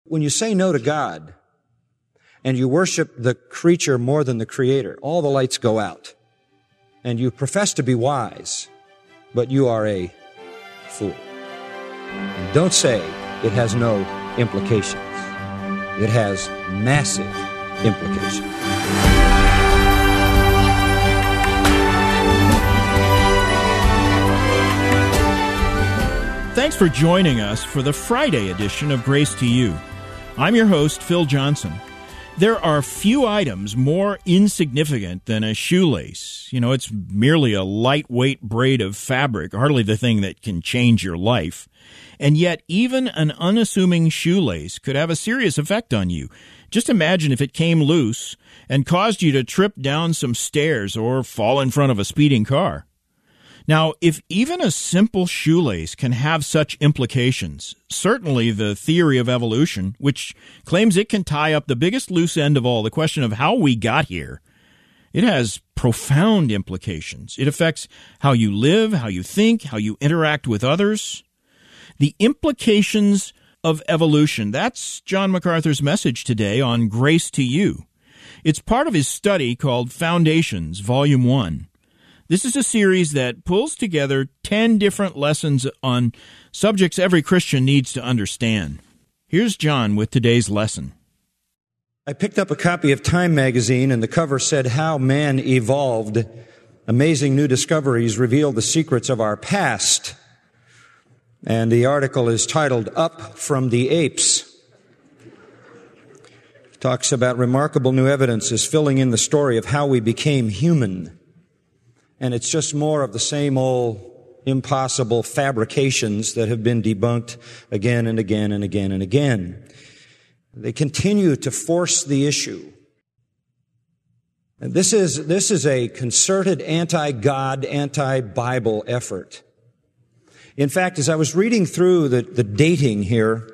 When you say no to God and you worship the creature more than the Creator, all the lights go out. And you profess to be wise, but you are a fool. And don't say it has no implications. It has massive implications. Thanks for joining us for the Friday edition of Grace to You. I'm your host, Phil Johnson. There are few items more insignificant than a shoelace. You know, it's merely a lightweight braid of fabric, hardly the thing that can change your life. And yet, even an unassuming shoelace could have a serious effect on you. Just imagine if it came loose and caused you to trip down some stairs or fall in front of a speeding car. Now, if even a simple shoelace can have such implications, certainly the theory of evolution, which claims it can tie up the biggest loose end of all, the question of how we got here, it has profound implications. It affects how you live, how you think, how you interact with others. The implications of evolution, that's John MacArthur's message today on Grace to You. It's part of his study called Foundations, Volume 1. This is a series that pulls together 10 different lessons on subjects every Christian needs to understand. Here's John with today's lesson. I picked up a copy of Time magazine, and the cover said, "How Man Evolved. Amazing New Discoveries Reveal the Secrets of Our Past." And the article is titled, "Up from the Apes." It talks about remarkable new evidence is filling in the story of how we became human. And it's just more of the same old impossible fabrications that have been debunked again and again and again and again. They continue to force the issue. And this is a concerted anti-God, anti-Bible effort. In fact, as I was reading through the dating here,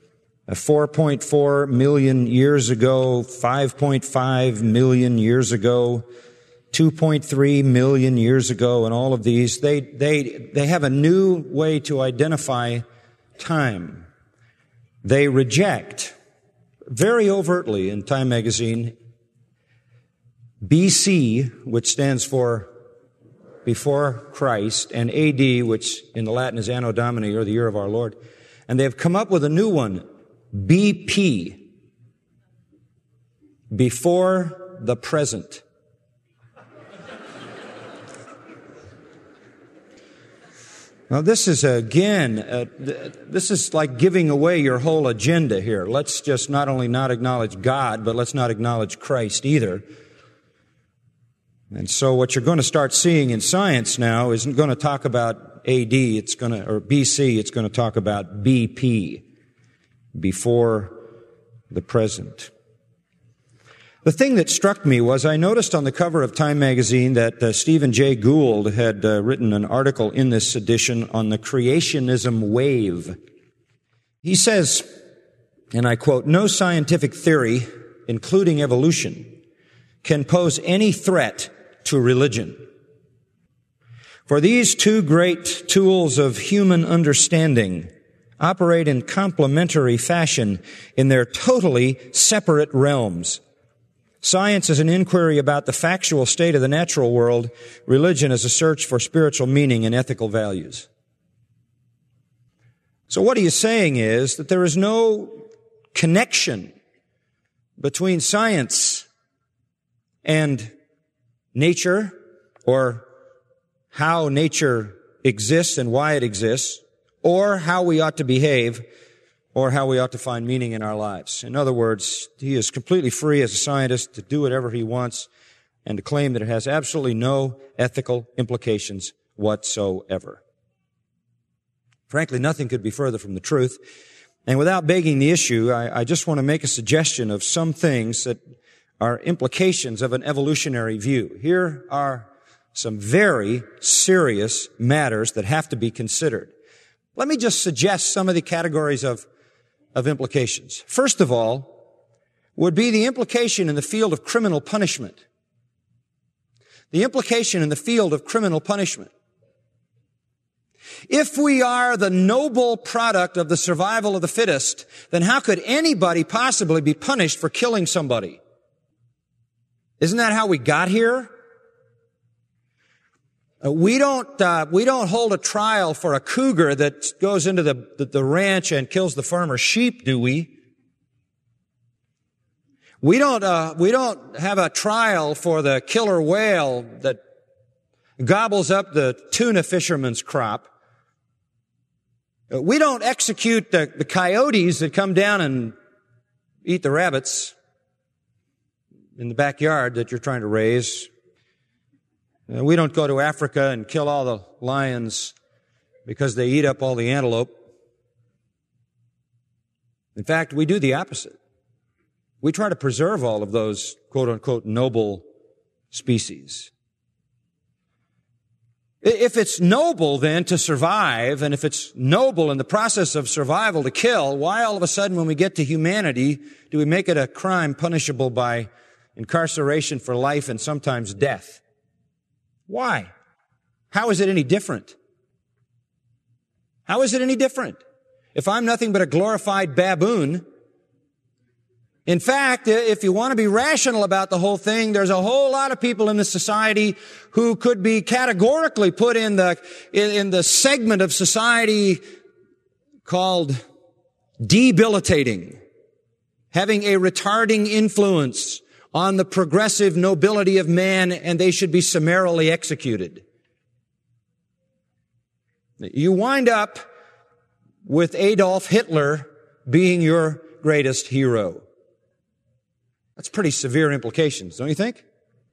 4.4 million years ago, 5.5 million years ago, 2.3 million years ago, and all of these, they have a new way to identify time. They reject, very overtly in Time magazine, BC, which stands for before Christ, and AD, which in the Latin is Anno Domini, or the year of our Lord. And they've come up with a new one, BP, before the present. Now, this is, again, this is like giving away your whole agenda here. Let's just not only not acknowledge God, but let's not acknowledge Christ either. And so what you're going to start seeing in science now isn't going to talk about AD, or BC, it's going to talk about BP, before the present. The thing that struck me was I noticed on the cover of Time magazine that Stephen Jay Gould had written an article in this edition on the creationism wave. He says, and I quote, "No scientific theory, including evolution, can pose any threat to religion. For these two great tools of human understanding operate in complementary fashion in their totally separate realms. Science is an inquiry about the factual state of the natural world. Religion is a search for spiritual meaning and ethical values." So what he is saying is that there is no connection between science and nature, or how nature exists and why it exists, or how we ought to behave, or how we ought to find meaning in our lives. In other words, he is completely free as a scientist to do whatever he wants and to claim that it has absolutely no ethical implications whatsoever. Frankly, nothing could be further from the truth. And without begging the issue, I just want to make a suggestion of some things that are implications of an evolutionary view. Here are some very serious matters that have to be considered. Let me just suggest some of the categories of implications. First of all, would be the implication in the field of criminal punishment. The implication in the field of criminal punishment. If we are the noble product of the survival of the fittest, then how could anybody possibly be punished for killing somebody? Isn't that how we got here? We don't hold a trial for a cougar that goes into the ranch and kills the farmer's sheep, do we? We don't have a trial for the killer whale that gobbles up the tuna fisherman's crop. We don't execute the coyotes that come down and eat the rabbits in the backyard that you're trying to raise. We don't go to Africa and kill all the lions because they eat up all the antelope. In fact, we do the opposite. We try to preserve all of those quote-unquote noble species. If it's noble then to survive, and if it's noble in the process of survival to kill, why all of a sudden when we get to humanity do we make it a crime punishable by incarceration for life and sometimes death? Why? How is it any different? How is it any different? If I'm nothing but a glorified baboon, in fact, if you want to be rational about the whole thing, there's a whole lot of people in this society who could be categorically put in the segment of society called debilitating, having a retarding influence on the progressive nobility of man, and they should be summarily executed. You wind up with Adolf Hitler being your greatest hero. That's pretty severe implications, don't you think?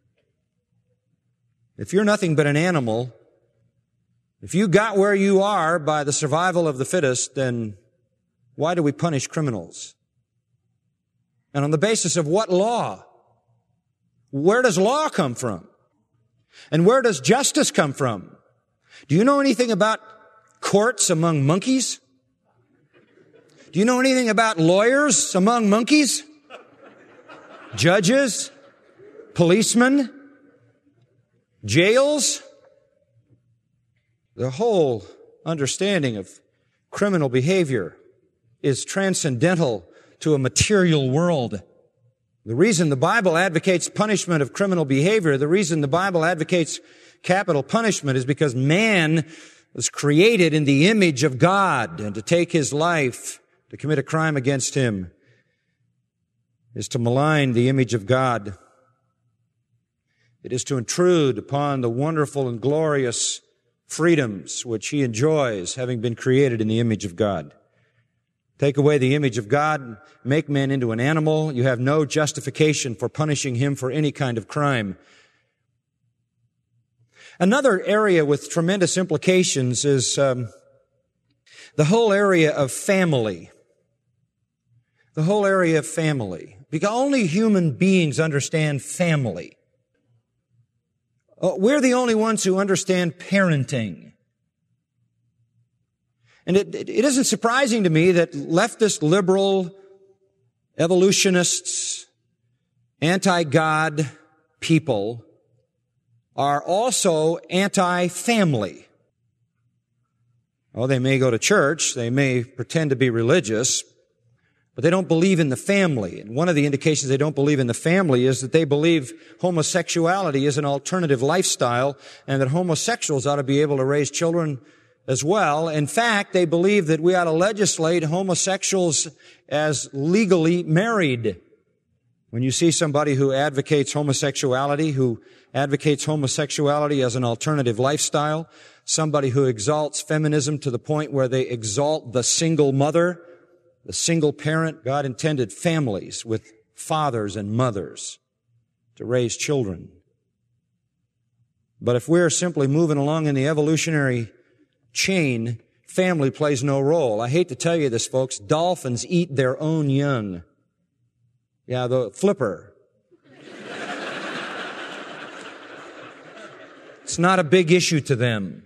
If you're nothing but an animal, if you got where you are by the survival of the fittest, then why do we punish criminals? And on the basis of what law? Where does law come from? And where does justice come from? Do you know anything about courts among monkeys? Do you know anything about lawyers among monkeys? Judges? Policemen? Jails? The whole understanding of criminal behavior is transcendental to a material world. The reason the Bible advocates punishment of criminal behavior, the reason the Bible advocates capital punishment is because man was created in the image of God, and to take his life, to commit a crime against him, is to malign the image of God. It is to intrude upon the wonderful and glorious freedoms which he enjoys, having been created in the image of God. Take away the image of God, make man into an animal. You have no justification for punishing him for any kind of crime. Another area with tremendous implications is the whole area of family. The whole area of family. Because only human beings understand family. We're the only ones who understand parenting. And it isn't surprising to me that leftist, liberal, evolutionists, anti-God people are also anti-family. Oh, they may go to church, they may pretend to be religious, but they don't believe in the family. And one of the indications they don't believe in the family is that they believe homosexuality is an alternative lifestyle and that homosexuals ought to be able to raise children as well. In fact, they believe that we ought to legislate homosexuals as legally married. When you see somebody who advocates homosexuality as an alternative lifestyle, somebody who exalts feminism to the point where they exalt the single mother, the single parent, God intended families with fathers and mothers to raise children. But if we're simply moving along in the evolutionary chain, family plays no role. I hate to tell you this, folks. Dolphins eat their own young. Yeah, the flipper. It's not a big issue to them.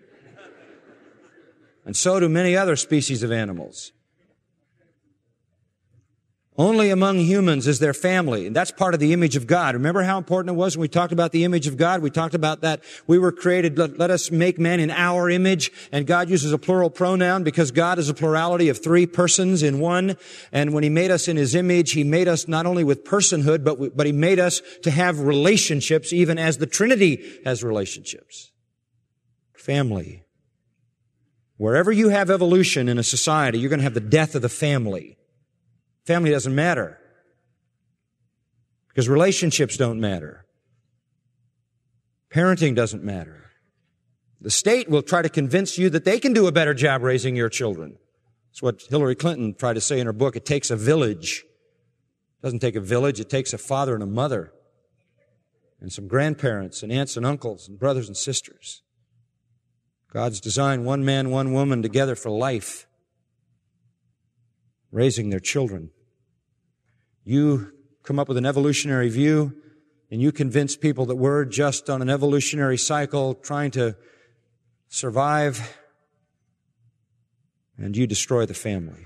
And so do many other species of animals. Only among humans is there family. And that's part of the image of God. Remember how important it was when we talked about the image of God? We talked about that we were created, let us make man in our image. And God uses a plural pronoun because God is a plurality of three persons in one. And when He made us in His image, He made us not only with personhood, but He made us to have relationships, even as the Trinity has relationships. Family. Wherever you have evolution in a society, you're going to have the death of the family. Family doesn't matter because relationships don't matter. Parenting doesn't matter. The state will try to convince you that they can do a better job raising your children. That's what Hillary Clinton tried to say in her book. It takes a village. It doesn't take a village. It takes a father and a mother and some grandparents and aunts and uncles and brothers and sisters. God's designed one man, one woman together for life, raising their children. You come up with an evolutionary view and you convince people that we're just on an evolutionary cycle trying to survive, and you destroy the family.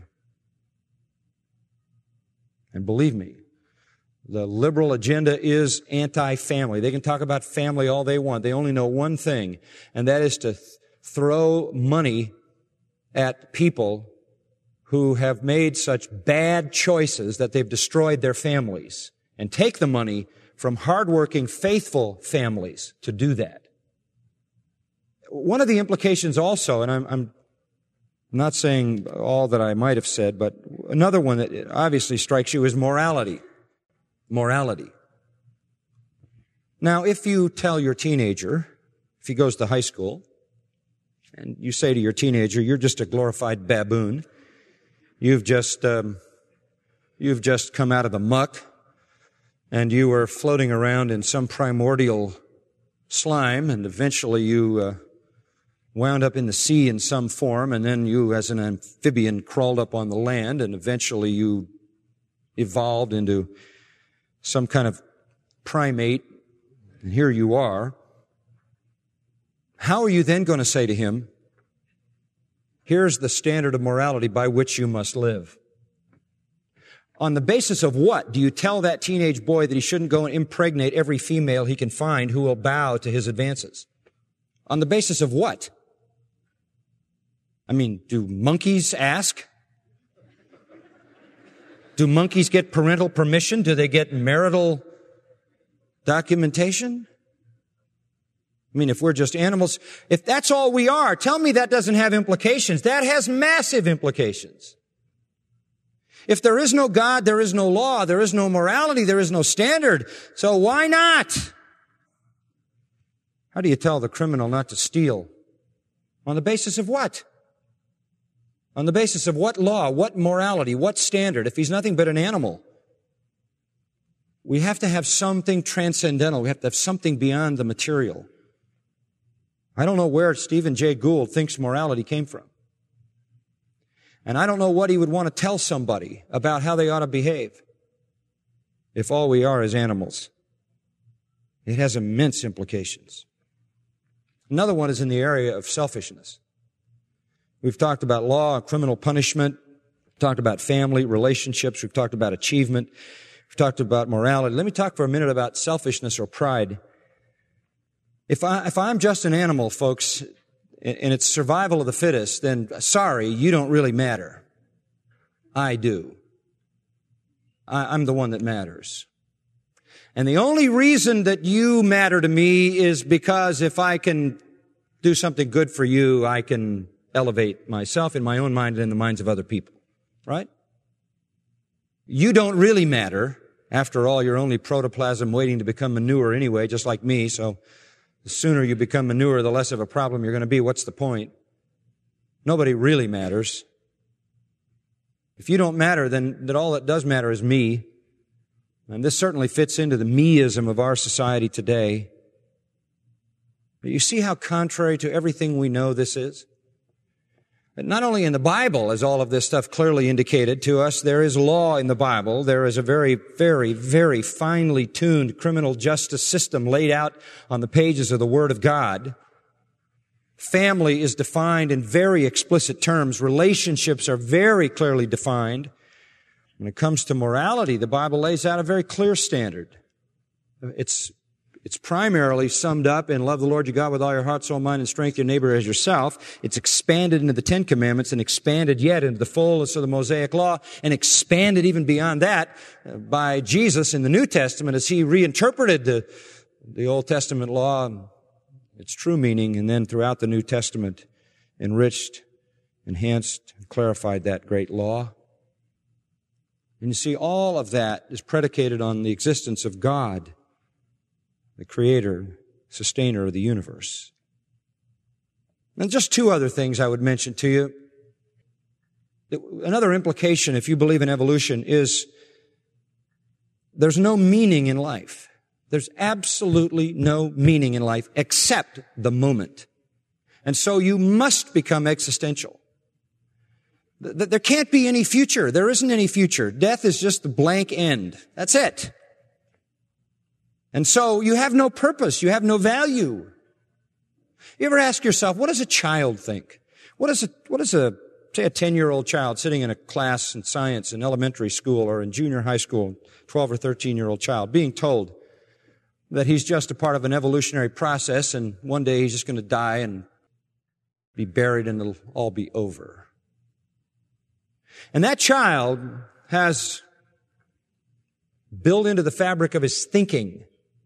And believe me, the liberal agenda is anti-family. They can talk about family all they want. They only know one thing, and that is to throw money at people who have made such bad choices that they've destroyed their families, and take the money from hardworking, faithful families to do that. One of the implications also, and I'm not saying all that I might have said, but another one that obviously strikes you is morality. Morality. Now, if you tell your teenager, if he goes to high school, and you say to your teenager, you're just a glorified baboon, You've just come out of the muck, and you were floating around in some primordial slime, and eventually you wound up in the sea in some form, and then you, as an amphibian, crawled up on the land, and eventually you evolved into some kind of primate, and here you are. How are you then going to say to him, here's the standard of morality by which you must live? On the basis of what do you tell that teenage boy that he shouldn't go and impregnate every female he can find who will bow to his advances? On the basis of what? I mean, do monkeys ask? Do monkeys get parental permission? Do they get marital documentation? I mean, if we're just animals, if that's all we are, tell me that doesn't have implications. That has massive implications. If there is no God, there is no law, there is no morality, there is no standard. So why not? How do you tell the criminal not to steal? On the basis of what? On the basis of what law, what morality, what standard, if he's nothing but an animal? We have to have something transcendental. We have to have something beyond the material. I don't know where Stephen Jay Gould thinks morality came from. And I don't know what he would want to tell somebody about how they ought to behave if all we are is animals. It has immense implications. Another one is in the area of selfishness. We've talked about law, criminal punishment. We've talked about family, relationships. We've talked about achievement. We've talked about morality. Let me talk for a minute about selfishness or pride. If I'm just an animal, folks, and it's survival of the fittest, then sorry, you don't really matter. I do. I'm the one that matters. And the only reason that you matter to me is because if I can do something good for you, I can elevate myself in my own mind and in the minds of other people. Right? You don't really matter. After all, you're only protoplasm waiting to become manure anyway, just like me, so the sooner you become manure, the less of a problem you're going to be. What's the point? Nobody really matters. If you don't matter, then all that does matter is me. And this certainly fits into the meism of our society today. But you see how contrary to everything we know this is? But not only in the Bible is all of this stuff clearly indicated to us, there is law in the Bible. There is a very, very, very finely tuned criminal justice system laid out on the pages of the Word of God. Family is defined in very explicit terms. Relationships are very clearly defined. When it comes to morality, the Bible lays out a very clear standard. It's primarily summed up in love the Lord your God with all your heart, soul, mind, and strength, your neighbor as yourself. It's expanded into the Ten Commandments and expanded yet into the fullness of the Mosaic Law and expanded even beyond that by Jesus in the New Testament as He reinterpreted the Old Testament law, its true meaning, and then throughout the New Testament enriched, enhanced, and clarified that great law. And you see, all of that is predicated on the existence of God, the creator, sustainer of the universe. And just two other things I would mention to you. Another implication, if you believe in evolution, is there's no meaning in life. There's absolutely no meaning in life except the moment. And so you must become existential. There can't be any future. There isn't any future. Death is just the blank end. That's it. And so you have no purpose. You have no value. You ever ask yourself, what does a child think? What is say a 10-year-old child sitting in a class in science in elementary school or in junior high school, 12 or 13-year-old child, being told that he's just a part of an evolutionary process and one day he's just going to die and be buried and it'll all be over. And that child has built into the fabric of his thinking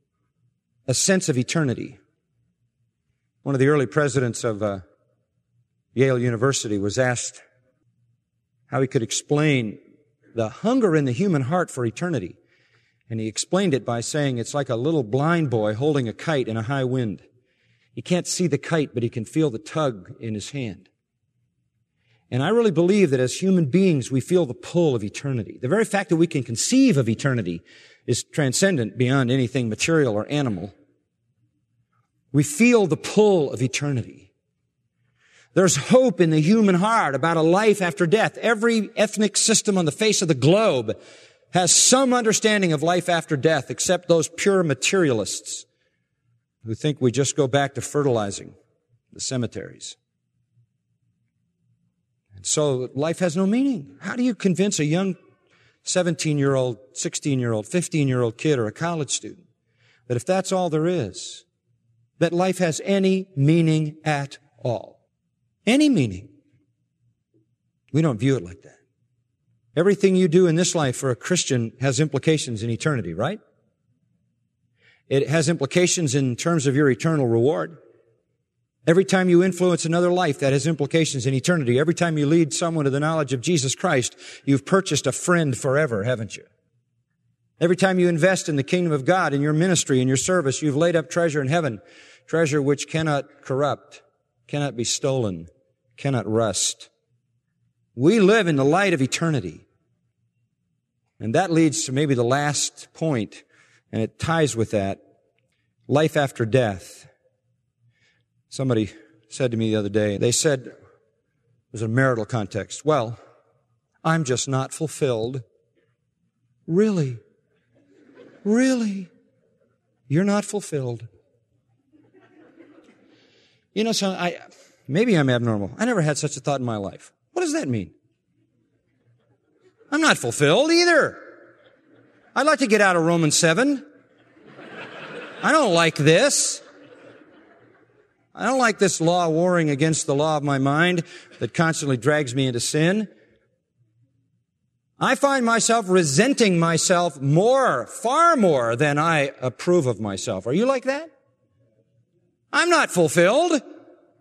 a sense of eternity. One of the early presidents of Yale University was asked how he could explain the hunger in the human heart for eternity. And he explained it by saying it's like a little blind boy holding a kite in a high wind. He can't see the kite, but he can feel the tug in his hand. And I really believe that as human beings, we feel the pull of eternity. The very fact that we can conceive of eternity is transcendent beyond anything material or animal. We feel the pull of eternity. There's hope in the human heart about a life after death. Every ethnic system on the face of the globe has some understanding of life after death, except those pure materialists who think we just go back to fertilizing the cemeteries. So life has no meaning. How do you convince a young 17-year-old, 16-year-old, 15-year-old kid or a college student that if that's all there is, that life has any meaning at all? Any meaning? We don't view it like that. Everything you do in this life for a Christian has implications in eternity, right? It has implications in terms of your eternal reward. Every time you influence another life, that has implications in eternity. Every time you lead someone to the knowledge of Jesus Christ, you've purchased a friend forever, haven't you? Every time you invest in the kingdom of God, in your ministry, in your service, you've laid up treasure in heaven, treasure which cannot corrupt, cannot be stolen, cannot rust. We live in the light of eternity. And that leads to maybe the last point, and it ties with that, life after death. Somebody said to me the other day, they said, it was a marital context, well, I'm just not fulfilled. Really? Really? You're not fulfilled? You know, so maybe I'm abnormal. I never had such a thought in my life. What does that mean? I'm not fulfilled either. I'd like to get out of Romans 7. I don't like this. I don't like this law warring against the law of my mind that constantly drags me into sin. I find myself resenting myself more, far more than I approve of myself. Are you like that? I'm not fulfilled. Of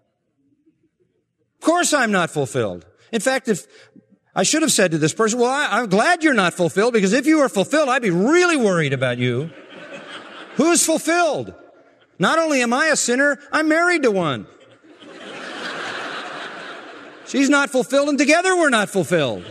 course I'm not fulfilled. In fact, if I should have said to this person, well, I'm glad you're not fulfilled, because if you were fulfilled, I'd be really worried about you. Who's fulfilled? Not only am I a sinner, I'm married to one. She's not fulfilled, and together we're not fulfilled.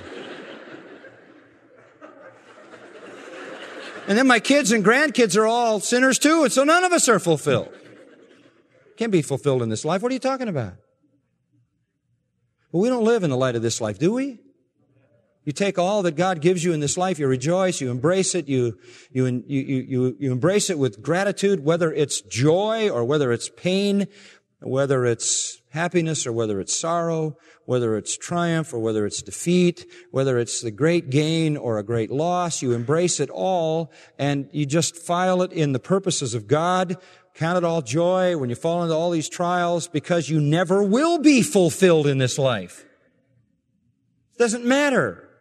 And then my kids and grandkids are all sinners too, and so none of us are fulfilled. Can't be fulfilled in this life. What are you talking about? Well, we don't live in the light of this life, do we? You take all that God gives you in this life, you rejoice, you embrace it, you embrace it with gratitude, whether it's joy or whether it's pain, whether it's happiness or whether it's sorrow, whether it's triumph or whether it's defeat, whether it's the great gain or a great loss. You embrace it all and you just file it in the purposes of God. Count it all joy when you fall into all these trials because you never will be fulfilled in this life. It doesn't matter.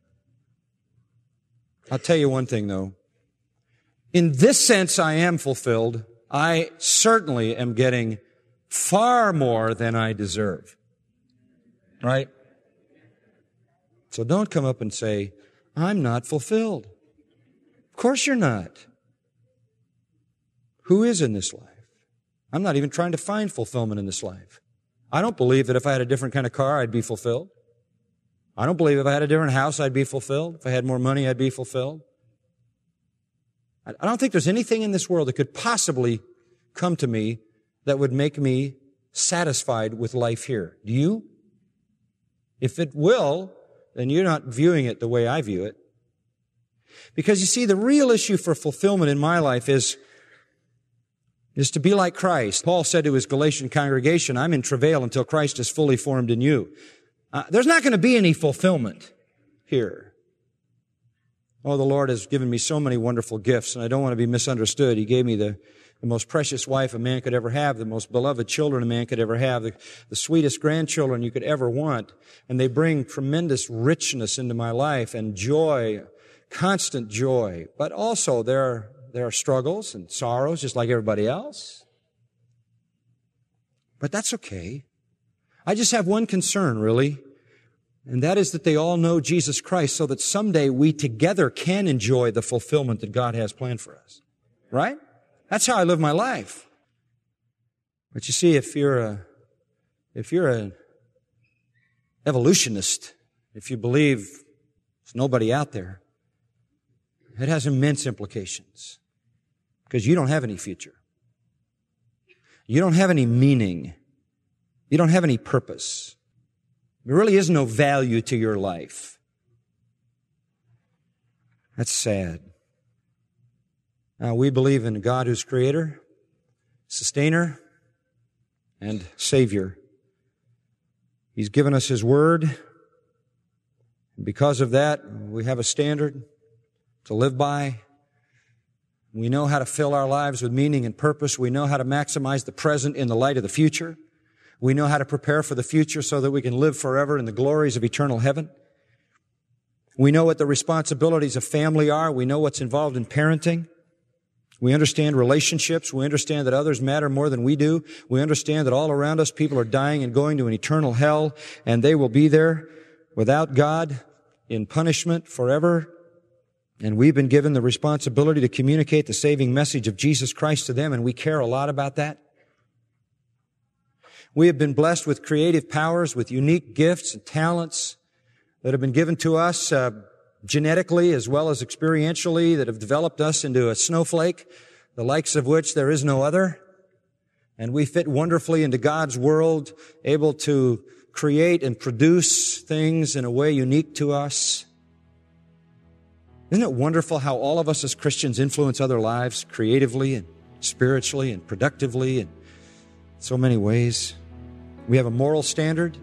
I'll tell you one thing though. In this sense, I am fulfilled. I certainly am getting far more than I deserve. Right? So don't come up and say, I'm not fulfilled. Of course you're not. Who is in this life? I'm not even trying to find fulfillment in this life. I don't believe that if I had a different kind of car, I'd be fulfilled. I don't believe if I had a different house, I'd be fulfilled. If I had more money, I'd be fulfilled. I don't think there's anything in this world that could possibly come to me that would make me satisfied with life here. Do you? If it will, then you're not viewing it the way I view it. Because you see, the real issue for fulfillment in my life is to be like Christ. Paul said to his Galatian congregation, I'm in travail until Christ is fully formed in you. There's not going to be any fulfillment here. Oh, the Lord has given me so many wonderful gifts, and I don't want to be misunderstood. He gave me the most precious wife a man could ever have, the most beloved children a man could ever have, the sweetest grandchildren you could ever want. And they bring tremendous richness into my life and joy, constant joy. But also there are struggles and sorrows just like everybody else. But that's okay. I just have one concern, really, and that is that they all know Jesus Christ so that someday we together can enjoy the fulfillment that God has planned for us. Right? That's how I live my life. But you see, if you're an evolutionist, if you believe there's nobody out there, it has immense implications. Because you don't have any future. You don't have any meaning. You don't have any purpose. There really is no value to your life. That's sad. Now, we believe in a God who's creator, sustainer, and savior. He's given us His word. And because of that, we have a standard to live by. We know how to fill our lives with meaning and purpose. We know how to maximize the present in the light of the future. We know how to prepare for the future so that we can live forever in the glories of eternal heaven. We know what the responsibilities of family are. We know what's involved in parenting. We understand relationships. We understand that others matter more than we do. We understand that all around us people are dying and going to an eternal hell, and they will be there without God in punishment forever. And we've been given the responsibility to communicate the saving message of Jesus Christ to them, and we care a lot about that. We have been blessed with creative powers, with unique gifts and talents that have been given to us genetically as well as experientially, that have developed us into a snowflake, the likes of which there is no other. And we fit wonderfully into God's world, able to create and produce things in a way unique to us. Isn't it wonderful how all of us as Christians influence other lives creatively and spiritually and productively in so many ways? We have a moral standard.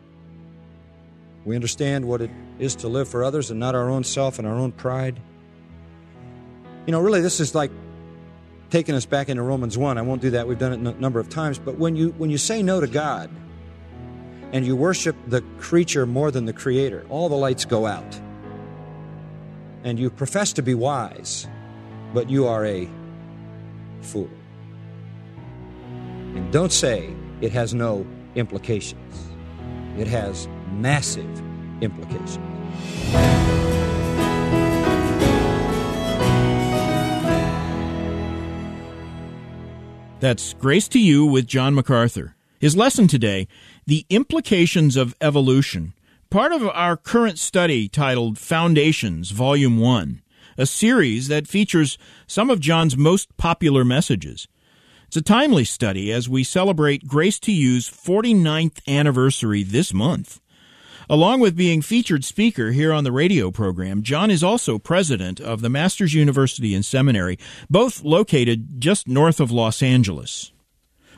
We understand what it is to live for others and not our own self and our own pride. You know, really, this is like taking us back into Romans 1. I won't do that. We've done it a number of times. But when you say no to God and you worship the creature more than the Creator, all the lights go out. And you profess to be wise, but you are a fool. And don't say it has no implications. It has massive implications. That's Grace to You with John MacArthur. His lesson today, The Implications of Evolution, part of our current study titled Foundations, Volume 1, a series that features some of John's most popular messages. It's a timely study as we celebrate Grace to You's 49th anniversary this month. Along with being featured speaker here on the radio program, John is also president of the Masters University and Seminary, both located just north of Los Angeles.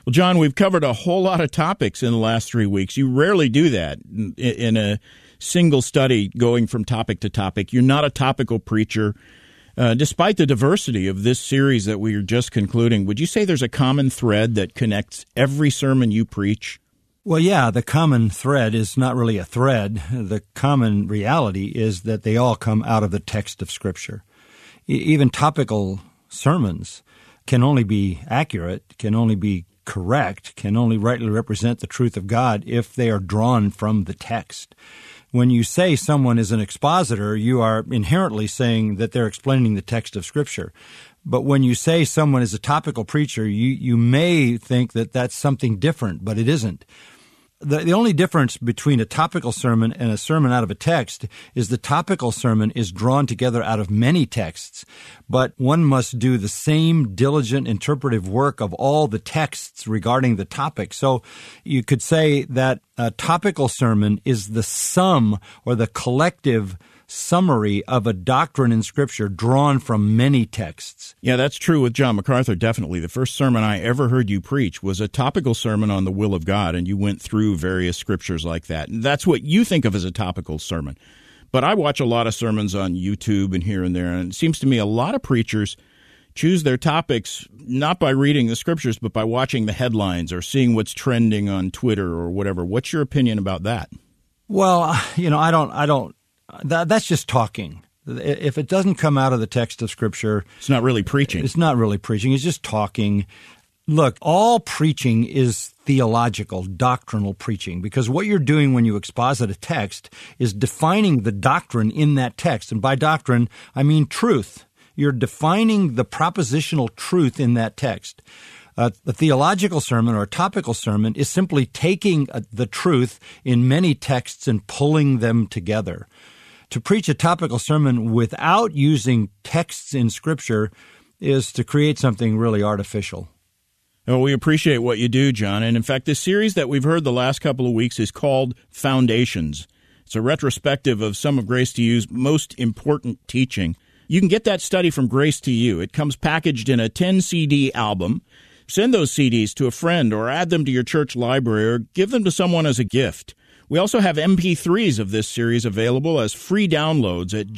Well, John, we've covered a whole lot of topics in the last 3 weeks. You rarely do that in a single study going from topic to topic. You're not a topical preacher. Despite the diversity of this series that we are just concluding, would you say there's a common thread that connects every sermon you preach? Well, yeah, the common thread is not really a thread. The common reality is that they all come out of the text of Scripture. Even topical sermons can only be accurate, can only be correct, can only rightly represent the truth of God if they are drawn from the text. When you say someone is an expositor, you are inherently saying that they're explaining the text of Scripture. But when you say someone is a topical preacher, you may think that that's something different, but it isn't. The only difference between a topical sermon and a sermon out of a text is the topical sermon is drawn together out of many texts, but one must do the same diligent interpretive work of all the texts regarding the topic. So you could say that a topical sermon is the sum or the collective summary of a doctrine in Scripture drawn from many texts. Yeah, that's true with John MacArthur, definitely. The first sermon I ever heard you preach was a topical sermon on the will of God, and you went through various scriptures like that. And that's what you think of as a topical sermon. But I watch a lot of sermons on YouTube and here and there, and it seems to me a lot of preachers choose their topics not by reading the scriptures, but by watching the headlines or seeing what's trending on Twitter or whatever. What's your opinion about that? Well, I don't. That's just talking. If it doesn't come out of the text of Scripture, it's not really preaching. It's not really preaching. It's just talking. Look, all preaching is theological, doctrinal preaching, because what you're doing when you exposit a text is defining the doctrine in that text. And by doctrine, I mean truth. You're defining the propositional truth in that text. A theological sermon or a topical sermon is simply taking the truth in many texts and pulling them together. To preach a topical sermon without using texts in Scripture is to create something really artificial. Well, we appreciate what you do, John. And in fact, this series that we've heard the last couple of weeks is called Foundations. It's a retrospective of some of Grace to You's most important teaching. You can get that study from Grace to You. It comes packaged in a 10-CD album. Send those CDs to a friend or add them to your church library or give them to someone as a gift. We also have MP3s of this series available as free downloads at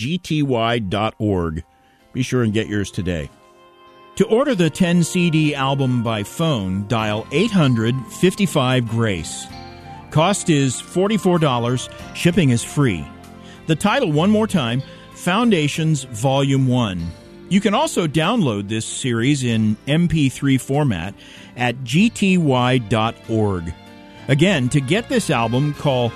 gty.org. Be sure and get yours today. To order the 10-CD album by phone, dial 800-55-GRACE. Cost is $44. Shipping is free. The title, one more time, Foundations Volume 1. You can also download this series in MP3 format at gty.org. Again, to get this album, call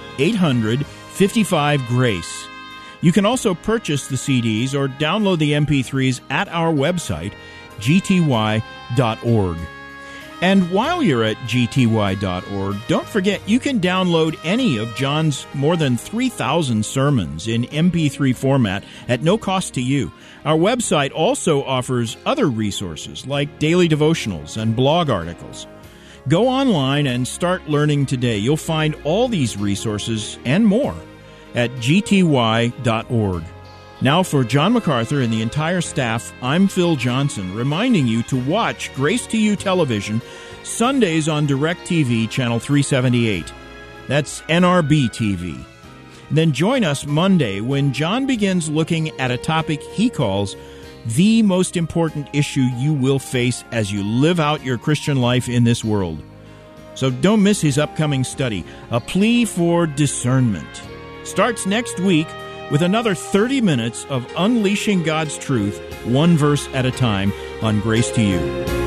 800-55-GRACE. You can also purchase the CDs or download the MP3s at our website, gty.org. And while you're at gty.org, don't forget you can download any of John's more than 3,000 sermons in MP3 format at no cost to you. Our website also offers other resources like daily devotionals and blog articles. Go online and start learning today. You'll find all these resources and more at gty.org. Now for John MacArthur and the entire staff, I'm Phil Johnson, reminding you to watch Grace to You Television Sundays on DirecTV Channel 378. That's NRB TV. Then join us Monday when John begins looking at a topic he calls the most important issue you will face as you live out your Christian life in this world. So don't miss his upcoming study, A Plea for Discernment. Starts next week with another 30 minutes of unleashing God's truth, one verse at a time, on Grace to You.